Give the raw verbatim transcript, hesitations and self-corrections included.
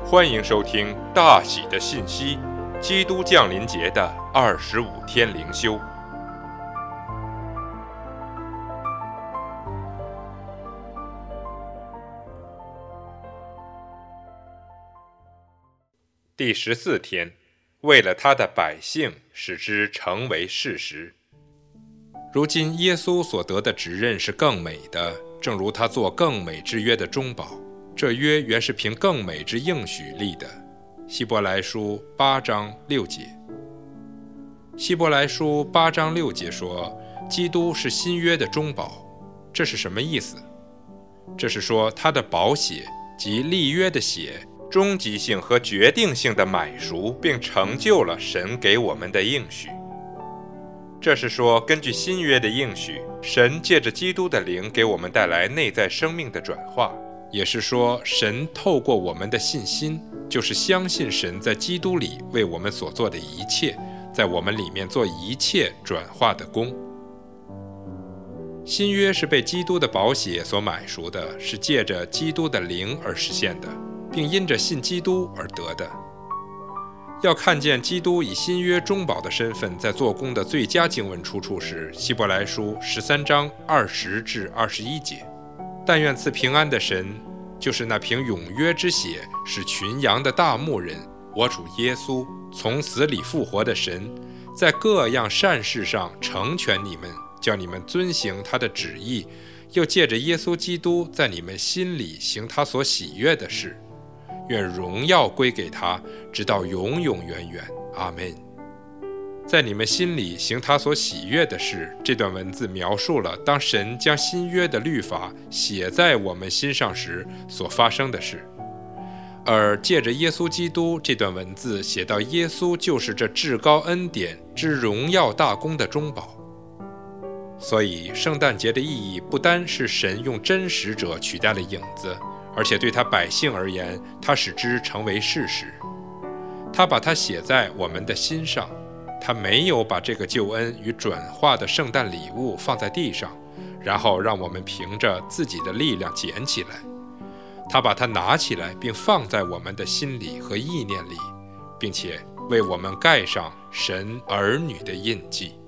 欢迎收听大喜的信息，基督降临节的二十五天灵修。第十四天，为了他的百姓，使之成为事实。如今耶稣所得的职任是更美的，正如他做更美之约的中保。这约原是凭更美之应许立的。希伯来书八章六节。希伯来书八章六节说，基督是新约的中保。这是什么意思？这是说他的宝血及立约的血，终极性和决定性的买赎，并成就了神给我们的应许。这是说，根据新约的应许，神借着基督的灵给我们带来内在生命的转化。也是说，神透过我们的信心，就是相信神在基督里为我们所做的一切，在我们里面做一切转化的功。新约是被基督的宝血所买赎的，是借着基督的灵而实现的，并因着信基督而得的。要看见基督以新约中保的身份在做工的最佳经文出处是希伯来书十三章二十至二十一节。但愿赐平安的神，就是那凭永约之血使群羊的大牧人，我主耶稣从死里复活的神，在各样善事上成全你们，叫你们遵行他的旨意，又借着耶稣基督在你们心里行他所喜悦的事。愿荣耀归给他，直到永永远远。阿们。在你们心里行他所喜悦的事，这段文字描述了当神将新约的律法写在我们心上时所发生的事。而借着耶稣基督，这段文字写到耶稣就是这至高恩典之荣耀大功的中保。所以圣诞节的意义不单是神用真实者取代了影子，而且对他百姓而言，他使之成为事实。他把它写在我们的心上，他没有把这个救恩与转化的圣诞礼物放在地上，然后让我们凭着自己的力量捡起来。他把它拿起来，并放在我们的心里和意念里，并且为我们盖上神儿女的印记。